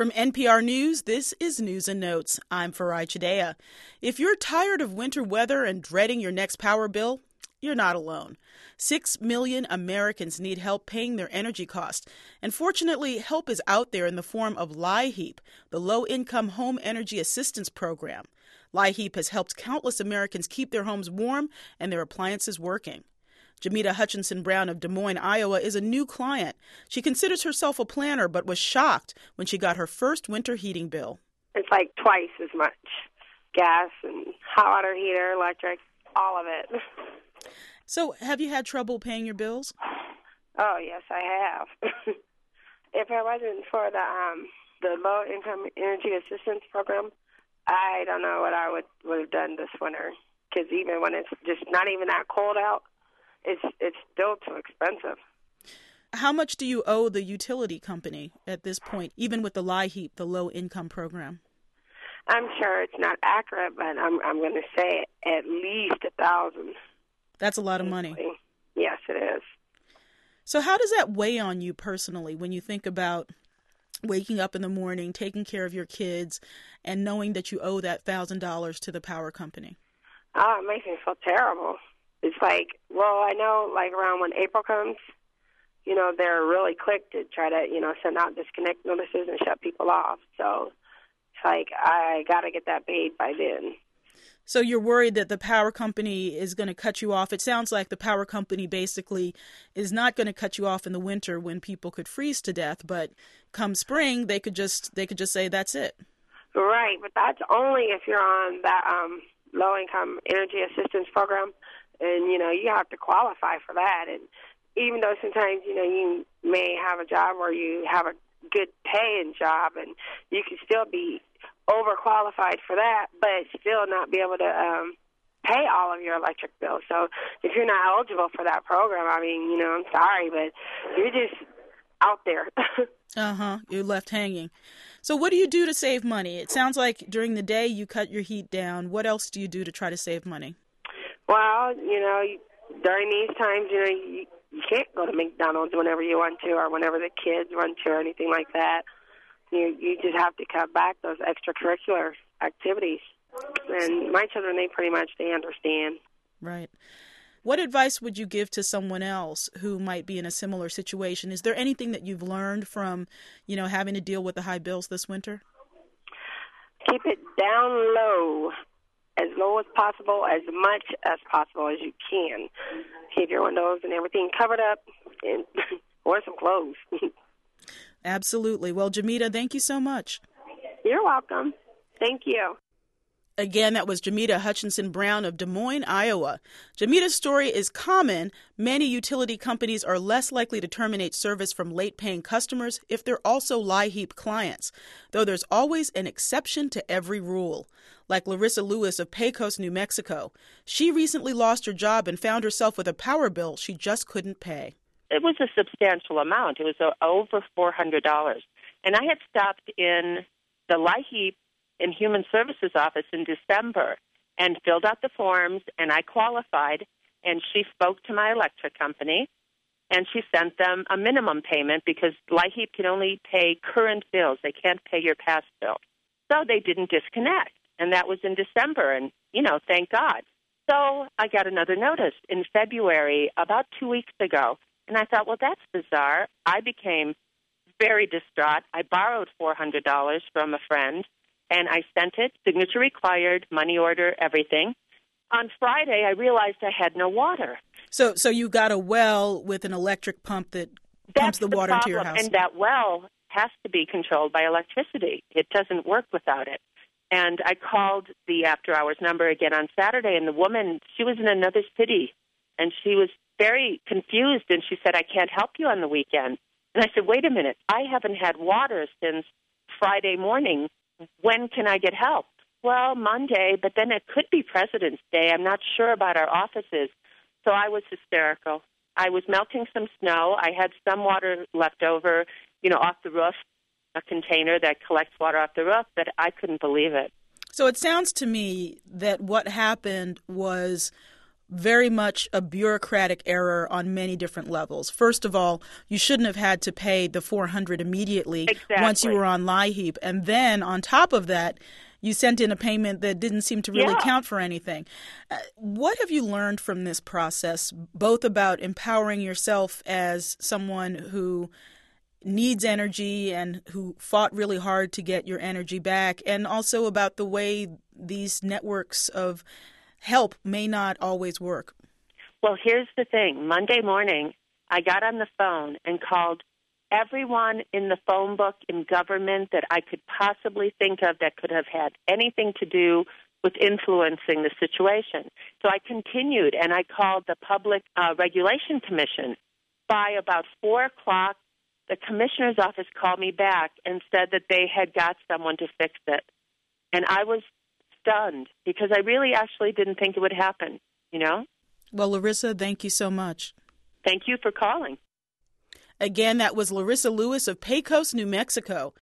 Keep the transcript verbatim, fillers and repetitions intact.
From N P R News, this is News and Notes. I'm Farai Chidea. If you're tired of winter weather and dreading your next power bill, you're not alone. Six million Americans need help paying their energy costs. And fortunately, help is out there in the form of LIHEAP, the Low-Income Home Energy Assistance Program. LIHEAP has helped countless Americans keep their homes warm and their appliances working. Jamita Hutchinson Brown of Des Moines, Iowa, is a new client. She considers herself a planner, but was shocked when she got her first winter heating bill. It's like twice as much. Gas and hot water heater, electric, all of it. So have you had trouble paying your bills? Oh, yes, I have. If it wasn't for the um, the Low-Income Energy Assistance Program, I don't know what I would, would have done this winter. Because even when it's just not even that cold out, It's it's still too expensive. How much do you owe the utility company at this point, even with the LIHEAP, the low-income program? I'm sure it's not accurate, but I'm I'm going to say at least a thousand. That's a lot of money. Yes, it is. So how does that weigh on you personally when you think about waking up in the morning, taking care of your kids, and knowing that you owe that thousand dollars to the power company? Oh, it makes me feel terrible. It's like, well, I know, like, around when April comes, you know, they're really quick to try to, you know, send out disconnect notices and shut people off. So it's like, I got to get that paid by then. So you're worried that the power company is going to cut you off. It sounds like the power company basically is not going to cut you off in the winter when people could freeze to death, but come spring, they could just they could just say that's it. Right, but that's only if you're on that um, low-income energy assistance program. And, you know, you have to qualify for that. And even though sometimes, you know, you may have a job where you have a good paying job and you can still be overqualified for that, but still not be able to um, pay all of your electric bill. So if you're not eligible for that program, I mean, you know, I'm sorry, but you're just out there. Uh-huh. You're left hanging. So what do you do to save money? It sounds like during the day you cut your heat down. What else do you do to try to save money? Well, you know, during these times, you know, you, you can't go to McDonald's whenever you want to or whenever the kids want to or anything like that. You you just have to cut back those extracurricular activities. And my children, they pretty much, they understand. Right. What advice would you give to someone else who might be in a similar situation? Is there anything that you've learned from, you know, having to deal with the high bills this winter? Keep it down low. As low as possible, as much as possible as you can. Keep your windows and everything covered up and wear some clothes. Absolutely. Well, Jamita, thank you so much. You're welcome. Thank you. Again, that was Jamita Hutchinson Brown of Des Moines, Iowa. Jamita's story is common. Many utility companies are less likely to terminate service from late-paying customers if they're also LIHEAP clients, though there's always an exception to every rule. Like Larissa Lewis of Pecos, New Mexico. She recently lost her job and found herself with a power bill she just couldn't pay. It was a substantial amount. It was uh, over four hundred dollars. And I had stopped in the LIHEAP in Human Services office in December and filled out the forms, and I qualified, and she spoke to my electric company, and she sent them a minimum payment because LIHEAP can only pay current bills. They can't pay your past bills. So they didn't disconnect. And that was in December, and, you know, thank God. So I got another notice in February, about two weeks ago, and I thought, well, that's bizarre. I became very distraught. I borrowed four hundred dollars from a friend, and I sent it, signature required, money order, everything. On Friday, I realized I had no water. So so you got a well with an electric pump that pumps the, the water problem. into your house. And that well has to be controlled by electricity. It doesn't work without it. And I called the after-hours number again on Saturday, and the woman, she was in another city, and she was very confused, and she said, I can't help you on the weekend. And I said, wait a minute, I haven't had water since Friday morning. When can I get help? Well, Monday, but then it could be President's Day. I'm not sure about our offices. So I was hysterical. I was melting some snow. I had some water left over, you know, off the roof, a container that collects water off the roof, but I couldn't believe it. So it sounds to me that what happened was very much a bureaucratic error on many different levels. First of all, you shouldn't have had to pay the four hundred dollars immediately exactly. once you were on LIHEAP. And then on top of that, you sent in a payment that didn't seem to really yeah. count for anything. Uh, what have you learned from this process, both about empowering yourself as someone who needs energy and who fought really hard to get your energy back, and also about the way these networks of help may not always work? Well, here's the thing. Monday morning, I got on the phone and called everyone in the phone book in government that I could possibly think of that could have had anything to do with influencing the situation. So I continued, and I called the Public uh, Regulation Commission. By about four o'clock, the commissioner's office called me back and said that they had got someone to fix it. And I was stunned because I really actually didn't think it would happen, you know? Well, Larissa, thank you so much. Thank you for calling. Again, that was Larissa Lewis of Pecos, New Mexico.